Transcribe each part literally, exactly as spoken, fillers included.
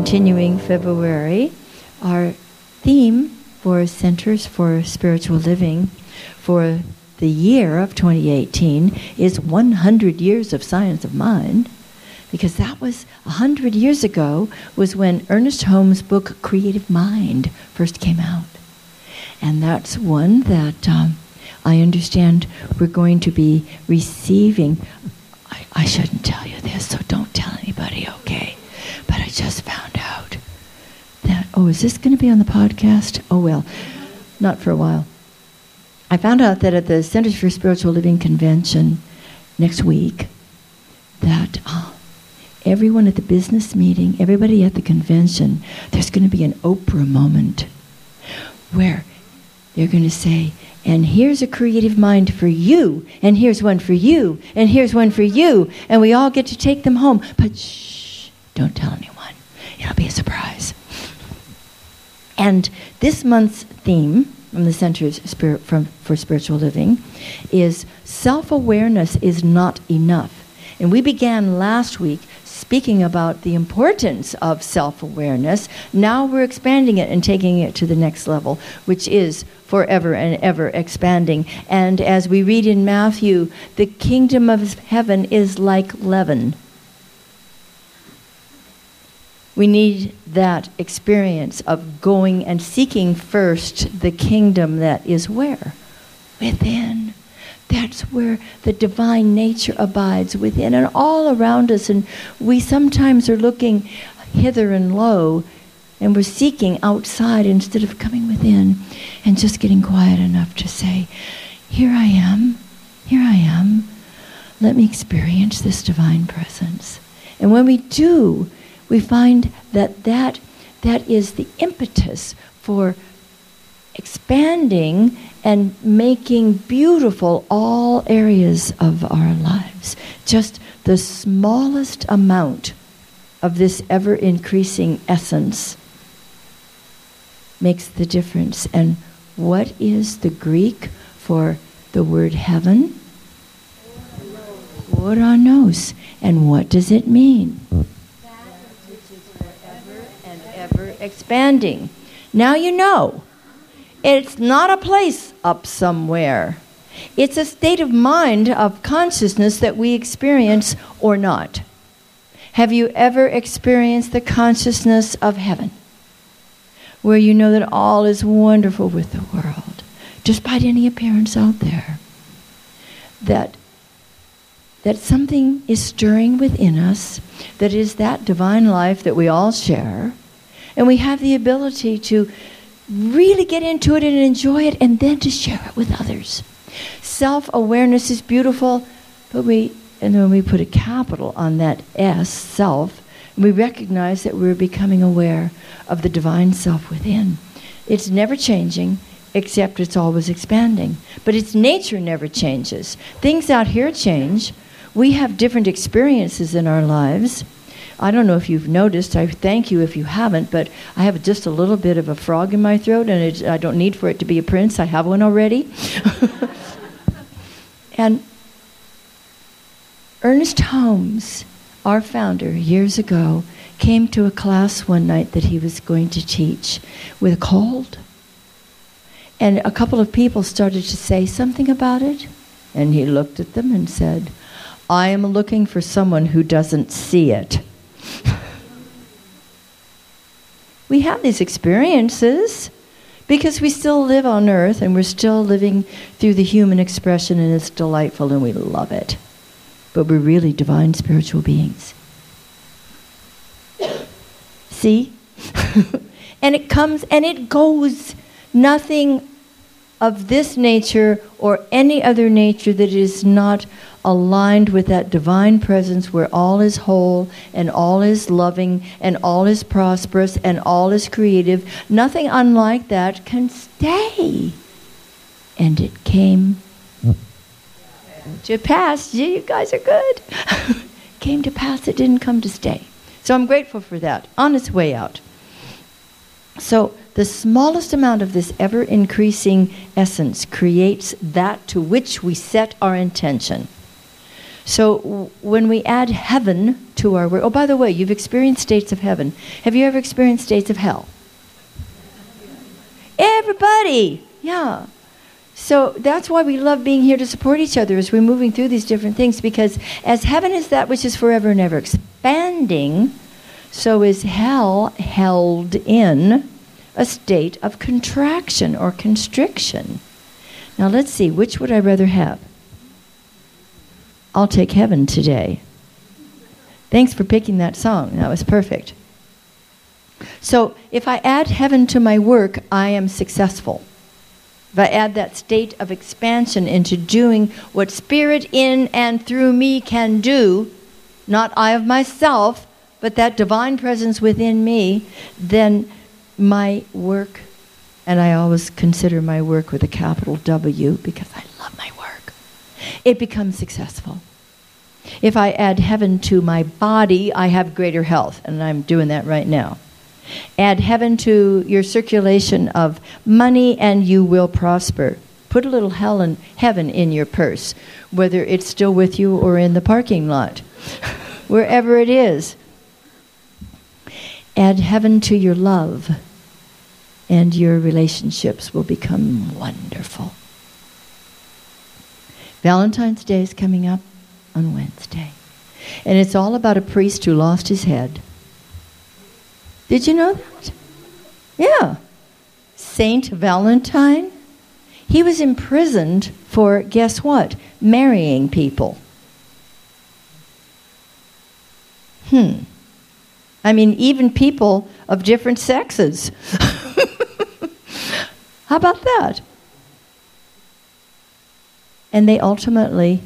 continuing February, our theme for Centers for Spiritual Living for the year of twenty eighteen is one hundred years of Science of Mind, because that was one hundred years ago was when Ernest Holmes' book Creative Mind first came out. And that's one that um, I understand we're going to be receiving. I, I shouldn't tell you this, so don't tell anybody, okay? But I just found out that, oh, is this going to be on the podcast? Oh, well, not for a while. I found out that at the Centers for Spiritual Living Convention next week, that uh, everyone at the business meeting, everybody at the convention, there's going to be an Oprah moment where they're going to say, and here's a creative mind for you, and here's one for you, and here's one for you, and we all get to take them home. But shh, don't tell anyone. It'll be a surprise. And this month's theme from the Centers Spirit from, for Spiritual Living is self-awareness is not enough. And we began last week speaking about the importance of self-awareness. Now we're expanding it and taking it to the next level, which is forever and ever expanding. And as we read in Matthew, the kingdom of heaven is like leaven. We need that experience of going and seeking first the kingdom that is where? Within. That's where the divine nature abides, within and all around us. And we sometimes are looking hither and low, and we're seeking outside instead of coming within and just getting quiet enough to say, here I am, here I am. Let me experience this divine presence. And when we do, we find that that, that is the impetus for expanding and making beautiful all areas of our lives. Just the smallest amount of this ever-increasing essence makes the difference. And what is the Greek for the word heaven? Uranos. And what does it mean? Ever expanding. Now you know. It's not a place up somewhere. It's a state of mind, of consciousness that we experience or not. Have you ever experienced the consciousness of heaven, where you know that all is wonderful with the world, despite any appearance out there? That that something is stirring within us, that is that divine life that we all share, and we have the ability to really get into it and enjoy it, and then to share it with others. Self-awareness is beautiful, but we, and when we put a capital on that S, self, we recognize that we're becoming aware of the divine self within. It's never changing, except it's always expanding. But its nature never changes. Things out here change. We have different experiences in our lives. I don't know if you've noticed, I thank you if you haven't, but I have just a little bit of a frog in my throat, and it's, I don't need for it to be a prince. I have one already. And Ernest Holmes, our founder, years ago, came to a class one night that he was going to teach with a cold. And a couple of people started to say something about it, and he looked at them and said, I am looking for someone who doesn't see it. We have these experiences because we still live on earth, and we're still living through the human expression, and it's delightful and we love it. But we're really divine spiritual beings. See? And it comes and it goes. Nothing of this nature or any other nature that is not aligned with that divine presence where all is whole and all is loving and all is prosperous and all is creative. Nothing unlike that can stay. And it came to pass. Yeah, you guys are good. Came to pass. It didn't come to stay. So I'm grateful for that. On its way out. So the smallest amount of this ever-increasing essence creates that to which we set our intention. So w- when we add heaven to our word, oh, by the way, you've experienced states of heaven. Have you ever experienced states of hell? Everybody, yeah. So that's why we love being here to support each other as we're moving through these different things, because as heaven is that which is forever and ever expanding, so is hell held in a state of contraction or constriction. Now let's see, which would I rather have? I'll take heaven today. Thanks for picking that song. That was perfect. So if I add heaven to my work, I am successful. If I add that state of expansion into doing what Spirit in and through me can do, not I of myself, but that divine presence within me, then my work, and I always consider my work with a capital W because I love my work, it becomes successful. If I add heaven to my body, I have greater health, and I'm doing that right now. Add heaven to your circulation of money and you will prosper. Put a little hell and heaven in your purse, whether it's still with you or in the parking lot, wherever it is. Add heaven to your love and your relationships will become wonderful. Valentine's Day is coming up on Wednesday. And it's all about a priest who lost his head. Did you know that? Yeah. Saint Valentine. He was imprisoned for, guess what? Marrying people. Hmm. I mean, even people of different sexes. How about that? And they ultimately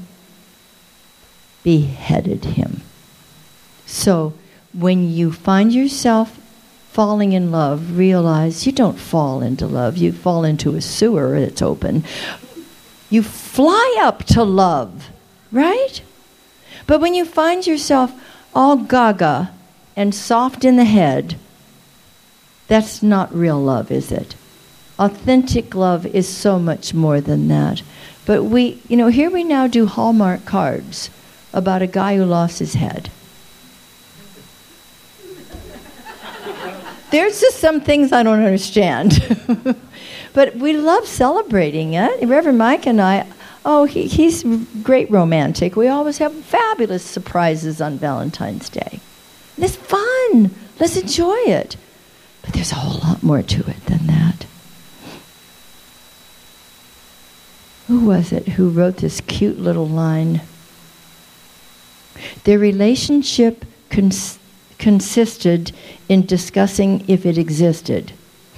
beheaded him. So when you find yourself falling in love, realize you don't fall into love. You fall into a sewer that's open. You fly up to love, right? But when you find yourself all gaga and soft in the head, that's not real love, is it? Authentic love is so much more than that. But we, you know, here we now do Hallmark cards about a guy who lost his head. There's just some things I don't understand. But we love celebrating it. Reverend Mike and I, oh, he, he's great romantic. We always have fabulous surprises on Valentine's Day. And it's fun. Let's enjoy it. But there's a whole lot more to it than that. Who was it who wrote this cute little line? Their relationship cons- consisted in discussing if it existed.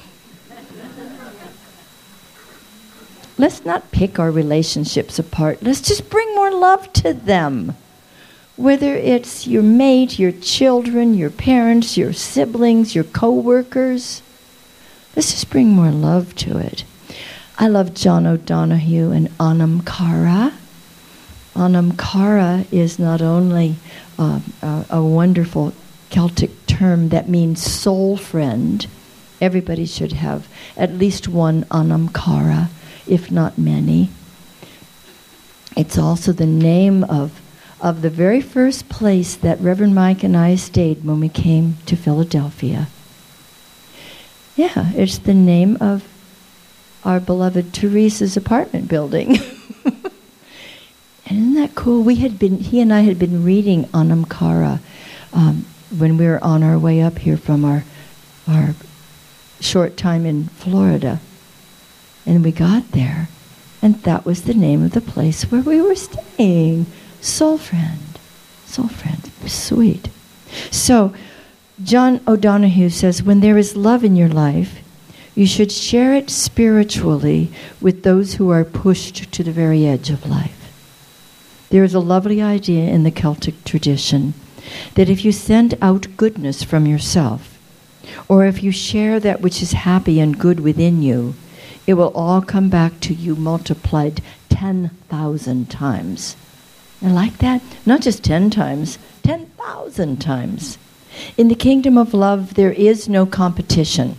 Let's not pick our relationships apart. Let's just bring more love to them. Whether it's your mate, your children, your parents, your siblings, your co-workers. Let's just bring more love to it. I love John O'Donohue and Anam Cara. Anam Cara is not only uh, a, a wonderful Celtic term that means soul friend. Everybody should have at least one Anam Cara, if not many. It's also the name of, of the very first place that Reverend Mike and I stayed when we came to Philadelphia. Yeah, it's the name of our beloved Teresa's apartment building. And isn't that cool? We had been, he and I had been reading Anam Cara um, when we were on our way up here from our our short time in Florida. And we got there, and that was the name of the place where we were staying. Soul Friend. Soul Friend. Sweet. So, John O'Donohue says, when there is love in your life, you should share it spiritually with those who are pushed to the very edge of life. There is a lovely idea in the Celtic tradition that if you send out goodness from yourself, or if you share that which is happy and good within you, it will all come back to you multiplied ten thousand times. I like that. Not just ten times, ten thousand times. In the kingdom of love, there is no competition.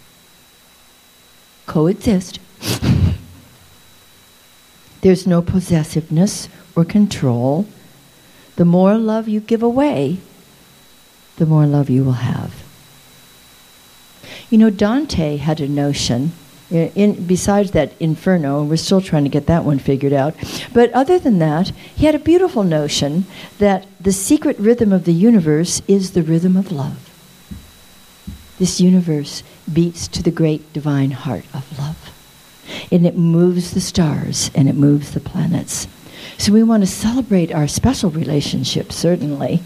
Coexist. There's no possessiveness or control. The more love you give away, the more love you will have. You know, Dante had a notion, in, in, besides that Inferno, and we're still trying to get that one figured out, but other than that, he had a beautiful notion that the secret rhythm of the universe is the rhythm of love. This universe beats to the great divine heart of love. And it moves the stars and it moves the planets. So we want to celebrate our special relationship, certainly,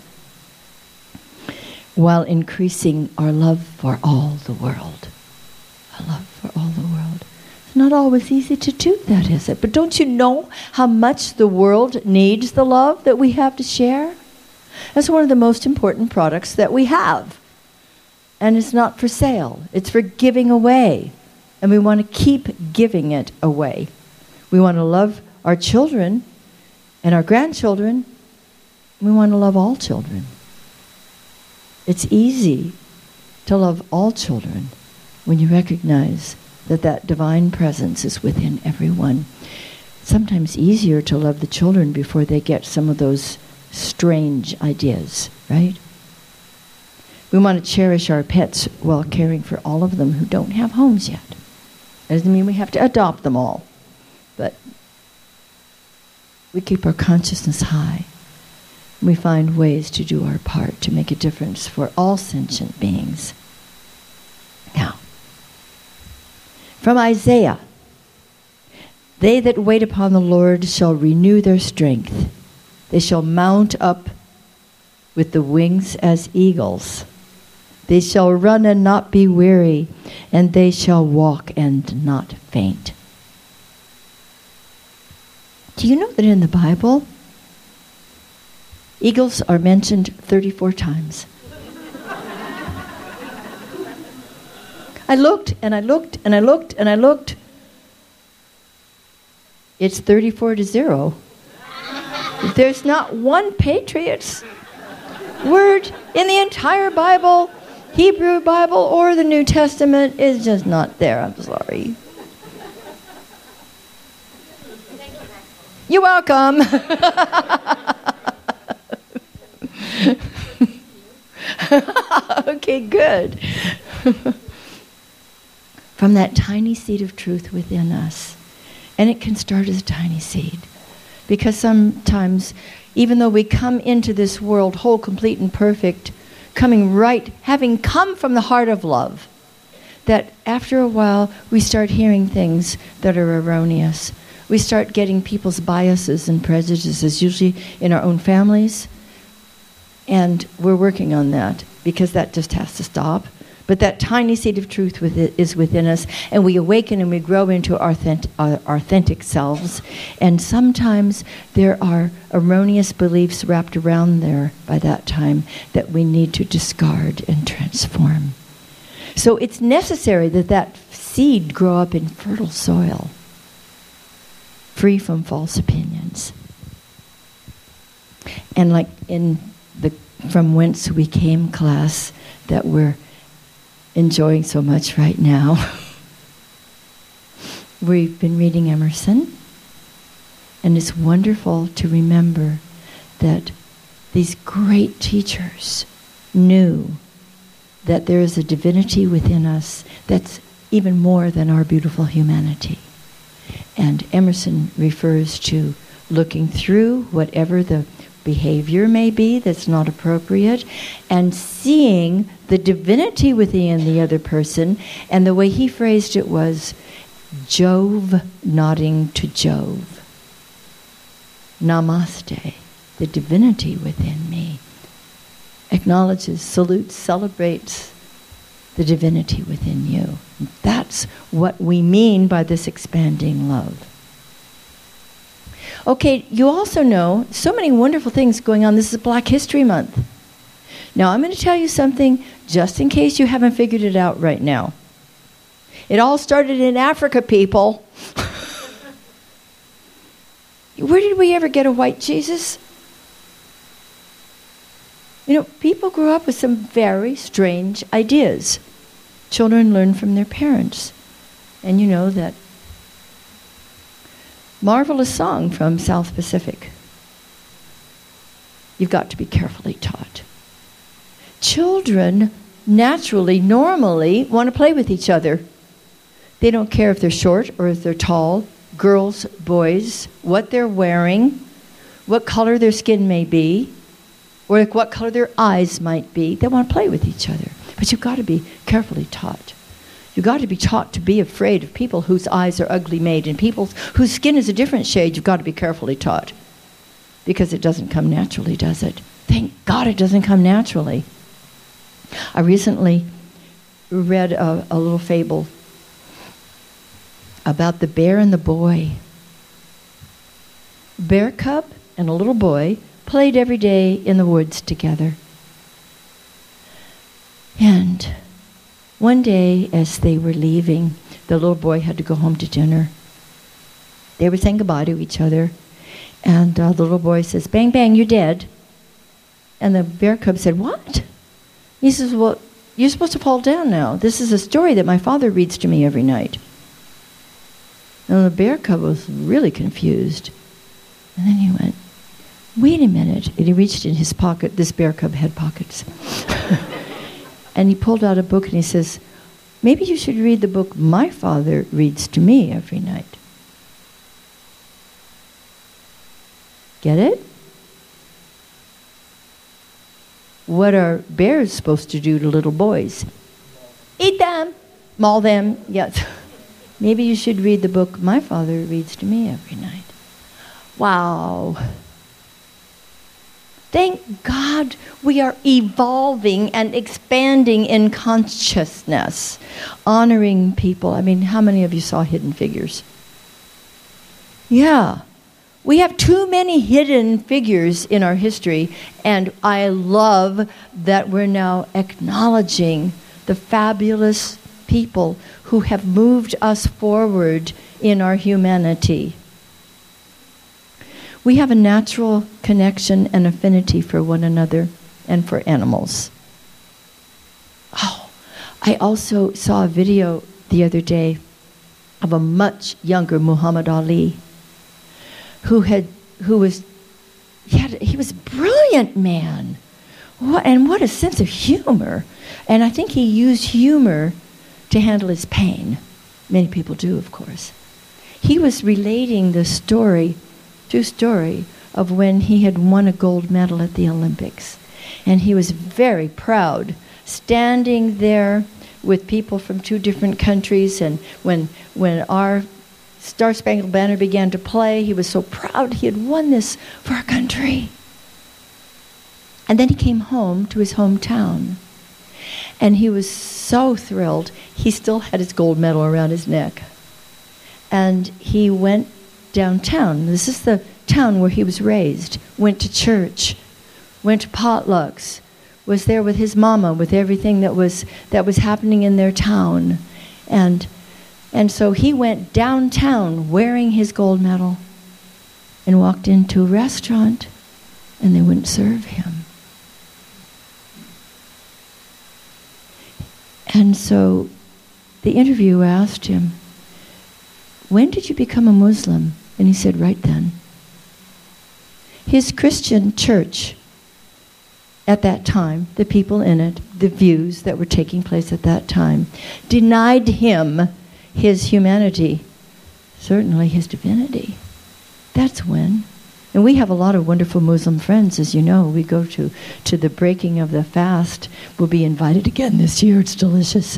while increasing our love for all the world. A love for all the world. It's not always easy to do that, is it? But don't you know how much the world needs the love that we have to share? That's one of the most important products that we have. And it's not for sale. It's for giving away. And we want to keep giving it away. We want to love our children and our grandchildren. We want to love all children. It's easy to love all children when you recognize that that divine presence is within everyone. Sometimes easier to love the children before they get some of those strange ideas, right? We want to cherish our pets while caring for all of them who don't have homes yet. That doesn't mean we have to adopt them all, but we keep our consciousness high. We find ways to do our part to make a difference for all sentient beings. Now, from Isaiah, they that wait upon the Lord shall renew their strength. They shall mount up with the wings as eagles. They shall run and not be weary, and they shall walk and not faint. Do you know that in the Bible, eagles are mentioned thirty-four times? I looked and I looked and I looked and I looked. It's thirty-four to zero. There's not one Patriots word in the entire Bible, Hebrew Bible or the New Testament, is just not there. I'm sorry. You're welcome. Okay, good. From that tiny seed of truth within us. And it can start as a tiny seed. Because sometimes, even though we come into this world whole, complete, and perfect, coming right, having come from the heart of love, that after a while we start hearing things that are erroneous. We start getting people's biases and prejudices, usually in our own families. And we're working on that, because that just has to stop. But that tiny seed of truth with it is within us, and we awaken and we grow into our authentic, our authentic selves. And sometimes there are erroneous beliefs wrapped around there by that time that we need to discard and transform. So it's necessary that that seed grow up in fertile soil, free from false opinions. And like in the From Whence We Came class that we're enjoying so much right now, we've been reading Emerson, and it's wonderful to remember that these great teachers knew that there is a divinity within us that's even more than our beautiful humanity. And Emerson refers to looking through whatever the behavior may be that's not appropriate, and seeing the divinity within the other person. And the way he phrased it was Jove nodding to Jove. Namaste. The divinity within me acknowledges, salutes, celebrates the divinity within you. That's what we mean by this expanding love. Okay, you also know so many wonderful things going on. This is Black History Month. Now, I'm going to tell you something just in case you haven't figured it out right now. It all started in Africa, people. Where did we ever get a white Jesus? You know, people grew up with some very strange ideas. Children learn from their parents. And you know that marvelous song from South Pacific. you've got to be carefully taught. Children naturally, normally, want to play with each other. They don't care if they're short or if they're tall, girls, boys, what they're wearing, what color their skin may be, or like what color their eyes might be. They want to play with each other. But you've got to be carefully taught. You've got to be taught to be afraid of people whose eyes are ugly made and people whose skin is a different shade. You've got to be carefully taught. Because it doesn't come naturally, does it? Thank God it doesn't come naturally. I recently read a, a little fable about the bear and the boy. Bear cub and a little boy played every day in the woods together. And one day, as they were leaving, the little boy had to go home to dinner. They were saying goodbye to each other. And uh, the little boy says, "Bang, bang, you're dead." And the bear cub said, "What?" He says, "Well, you're supposed to fall down now. This is a story that my father reads to me every night." And the bear cub was really confused. And then he went, "Wait a minute." And he reached in his pocket. This bear cub had pockets. And he pulled out a book and he says, "Maybe you should read the book my father reads to me every night." Get it? What are bears supposed to do to little boys? Eat them. Maul them. Yes. Maybe you should read the book my father reads to me every night. Wow. Thank God we are evolving and expanding in consciousness, honoring people. I mean, how many of you saw Hidden Figures? Yeah. We have too many hidden figures in our history, and I love that we're now acknowledging the fabulous people who have moved us forward in our humanity. We have a natural connection and affinity for one another and for animals. Oh, I also saw a video the other day of a much younger Muhammad Ali, who had, who was, he, had, he was a brilliant man. What, and what a sense of humor. And I think he used humor to handle his pain. Many people do, of course. He was relating the story, true story, of when he had won a gold medal at the Olympics. And he was very proud, standing there with people from two different countries. And when, when our Star Spangled Banner began to play, he was so proud he had won this for our country. And then he came home to his hometown. And he was so thrilled. He still had his gold medal around his neck. And he went downtown. This is the town where he was raised. Went to church. Went to potlucks. Was there with his mama, with everything that was that was happening in their town. And And so he went downtown wearing his gold medal and walked into a restaurant, and they wouldn't serve him. And so the interviewer asked him, "When did you become a Muslim?" And he said, "Right then." His Christian church at that time, the people in it, the views that were taking place at that time, denied him his humanity, certainly his divinity. That's when. And we have a lot of wonderful Muslim friends, as you know. We go to, to the breaking of the fast. We'll be invited again this year. It's delicious.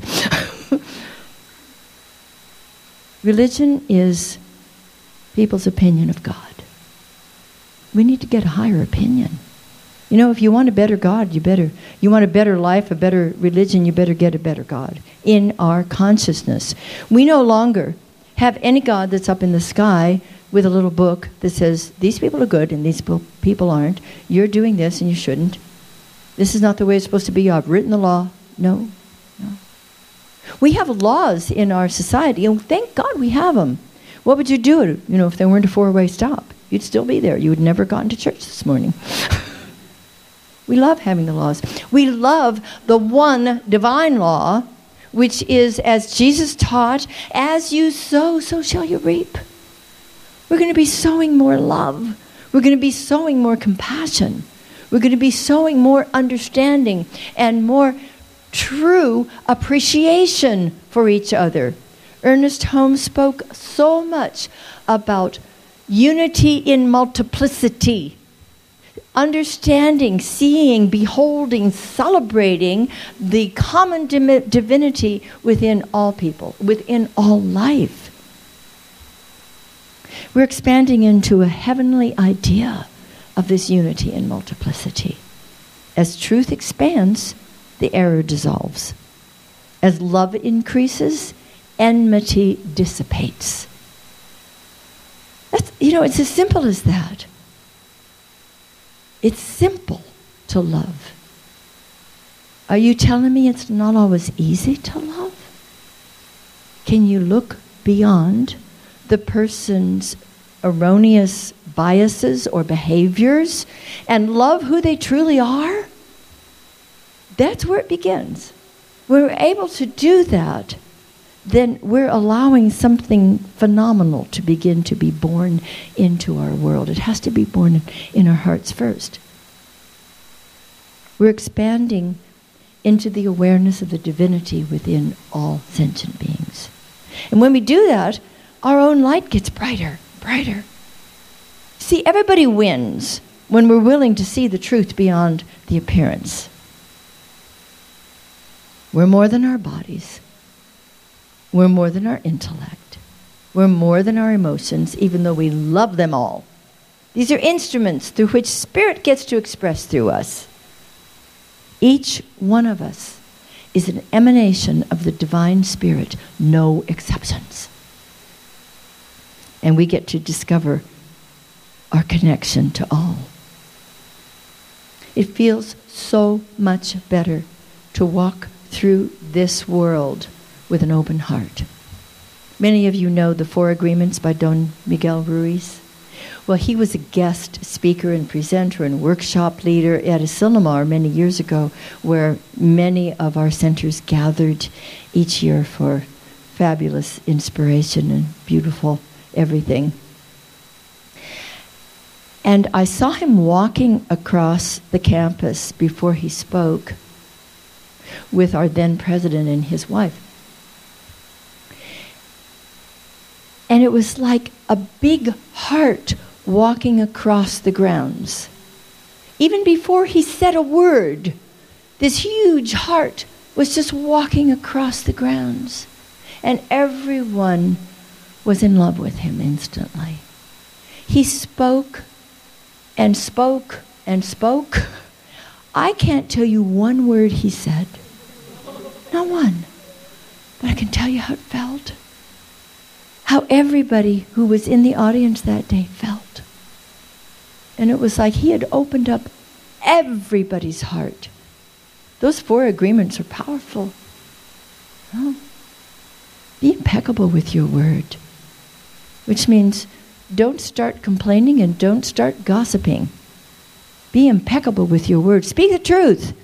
Religion is people's opinion of God. We need to get a higher opinion. You know, if you want a better God, you better, you want a better life, a better religion, you better get a better God in our consciousness. We no longer have any God that's up in the sky with a little book that says, these people are good and these people aren't. You're doing this and you shouldn't. This is not the way it's supposed to be. I've written the law. No, no. We have laws in our society, and thank God we have them. What would you do, you know, if there weren't a four-way stop? You'd still be there. You would never gotten to church this morning. We love having the laws. We love the one divine law, which is, as Jesus taught, as you sow, so shall you reap. We're going to be sowing more love. We're going to be sowing more compassion. We're going to be sowing more understanding and more true appreciation for each other. Ernest Holmes spoke so much about unity in multiplicity. Understanding, seeing, beholding, celebrating the common dim- divinity within all people, within all life. We're expanding into a heavenly idea of this unity in multiplicity. As truth expands, the error dissolves. As love increases, enmity dissipates. That's, you know, it's as simple as that. It's simple to love. Are you telling me it's not always easy to love? Can you look beyond the person's erroneous biases or behaviors and love who they truly are? That's where it begins. When we're able to do that, then we're allowing something phenomenal to begin to be born into our world. It has to be born in our hearts first. We're expanding into the awareness of the divinity within all sentient beings. And when we do that, our own light gets brighter, brighter. See, everybody wins when we're willing to see the truth beyond the appearance. We're more than our bodies. We're more than our intellect. We're more than our emotions, even though we love them all. These are instruments through which Spirit gets to express through us. Each one of us is an emanation of the Divine Spirit, no exceptions. And we get to discover our connection to all. It feels so much better to walk through this world with an open heart. Many of you know the Four Agreements by Don Miguel Ruiz. Well, he was a guest speaker and presenter and workshop leader at Asilomar many years ago, where many of our centers gathered each year for fabulous inspiration and beautiful everything. And I saw him walking across the campus before he spoke with our then president and his wife. And it was like a big heart walking across the grounds. Even before he said a word, this huge heart was just walking across the grounds. And everyone was in love with him instantly. He spoke and spoke and spoke. I can't tell you one word he said. Not one. But I can tell you how it felt. How everybody who was in the audience that day felt. And it was like he had opened up everybody's heart. Those four agreements are powerful. Oh. Be impeccable with your word. Which means don't start complaining and don't start gossiping. Be impeccable with your word. Speak the truth.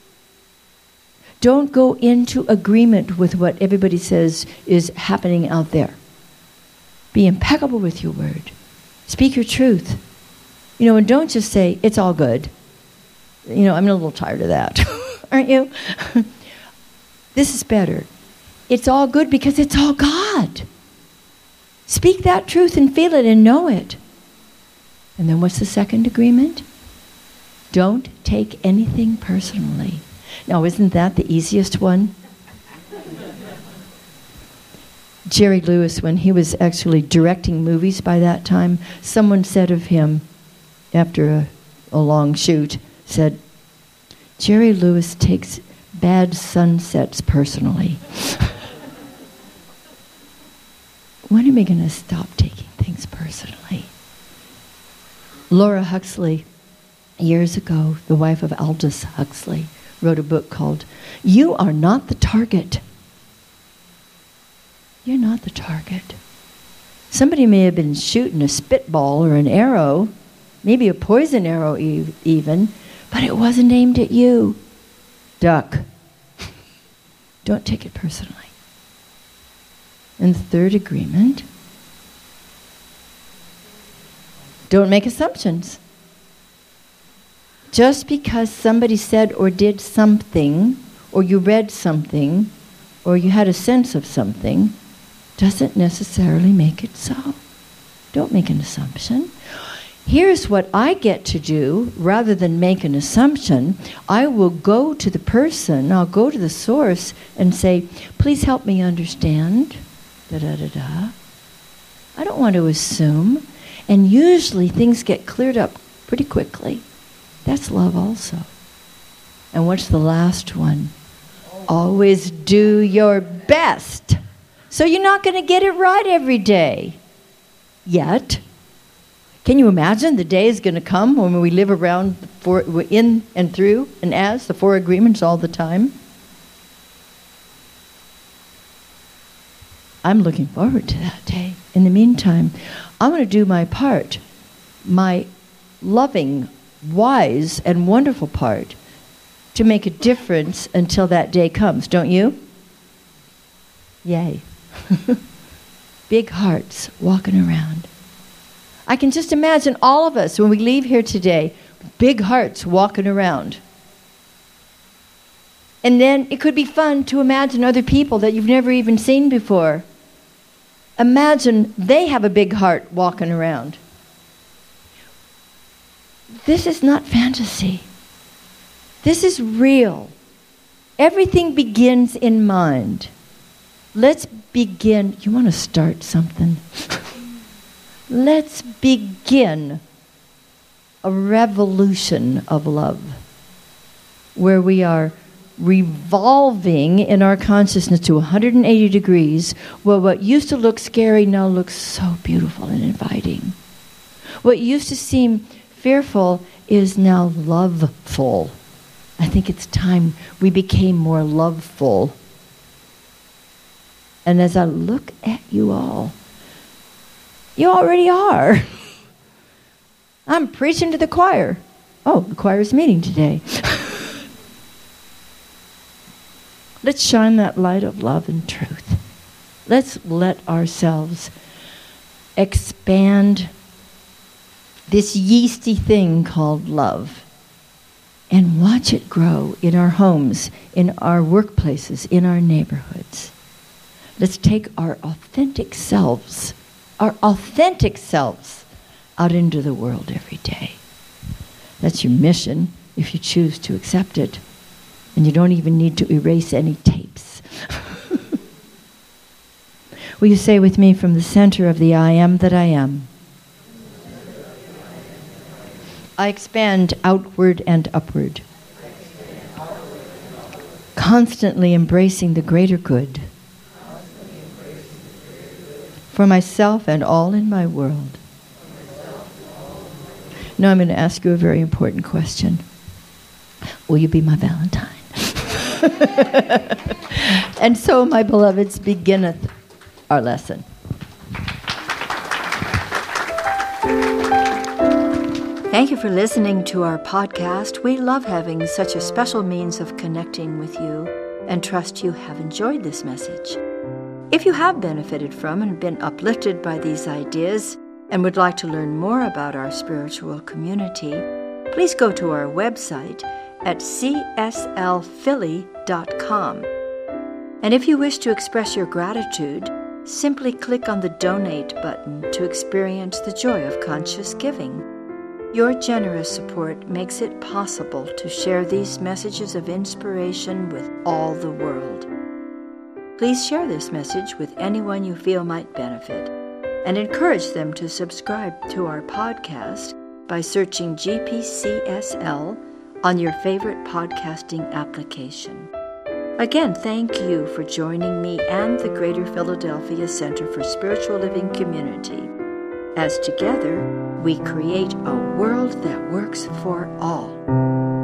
Don't go into agreement with what everybody says is happening out there. Be impeccable with your word. Speak your truth. You know, and don't just say, it's all good. You know, I'm a little tired of that. Aren't you? This is better. It's all good because it's all God. Speak that truth and feel it and know it. And then what's the second agreement? Don't take anything personally. Now, isn't that the easiest one? Jerry Lewis, when he was actually directing movies by that time, someone said of him, after a, a long shoot, said, Jerry Lewis takes bad sunsets personally. When are we going to stop taking things personally? Laura Huxley, years ago, the wife of Aldous Huxley, wrote a book called You Are Not the Target. You're not the target. Somebody may have been shooting a spitball or an arrow, maybe a poison arrow e- even, but it wasn't aimed at you. Duck. Don't take it personally. And the third agreement, don't make assumptions. Just because somebody said or did something, or you read something, or you had a sense of something, doesn't necessarily make it so. Don't make an assumption. Here's what I get to do. Rather than make an assumption, I will go to the person, I'll go to the source and say, please help me understand. Da-da-da-da. I don't want to assume. And usually things get cleared up pretty quickly. That's love also. And what's the last one? Always do your best. So you're not going to get it right every day. Yet. Can you imagine the day is going to come when we live around the four, in and through and as the four agreements all the time? I'm looking forward to that day. In the meantime, I'm going to do my part, my loving, wise, and wonderful part to make a difference until that day comes. Don't you? Yay. Big hearts walking around. I can just imagine all of us when we leave here today, big hearts walking around. And then it could be fun to imagine other people that you've never even seen before. Imagine they have a big heart walking around. This is not fantasy. This is real. Everything begins in mind. Let's begin. You want to start something? Let's begin a revolution of love where we are revolving in our consciousness to one hundred eighty degrees, where what used to look scary now looks so beautiful and inviting. What used to seem fearful is now loveful. I think it's time we became more loveful. And as I look at you all, you already are. I'm preaching to the choir. Oh, the choir's meeting today. Let's shine that light of love and truth. Let's let ourselves expand this yeasty thing called love and watch it grow in our homes, in our workplaces, in our neighborhoods. Let's take our authentic selves, our authentic selves, out into the world every day. That's your mission if you choose to accept it. And you don't even need to erase any tapes. Will you say with me, from the center of the I am that I am, I expand outward and upward, constantly embracing the greater good for myself and all in my world. Now I'm going to ask you a very important question. Will you be my Valentine? And so, my beloveds, beginneth our lesson. Thank you for listening to our podcast. We love having such a special means of connecting with you and trust you have enjoyed this message. If you have benefited from and been uplifted by these ideas and would like to learn more about our spiritual community, please go to our website at c s l philly dot com. And if you wish to express your gratitude, simply click on the Donate button to experience the joy of conscious giving. Your generous support makes it possible to share these messages of inspiration with all the world. Please share this message with anyone you feel might benefit, and encourage them to subscribe to our podcast by searching G P C S L on your favorite podcasting application. Again, thank you for joining me and the Greater Philadelphia Center for Spiritual Living Community, as together we create a world that works for all.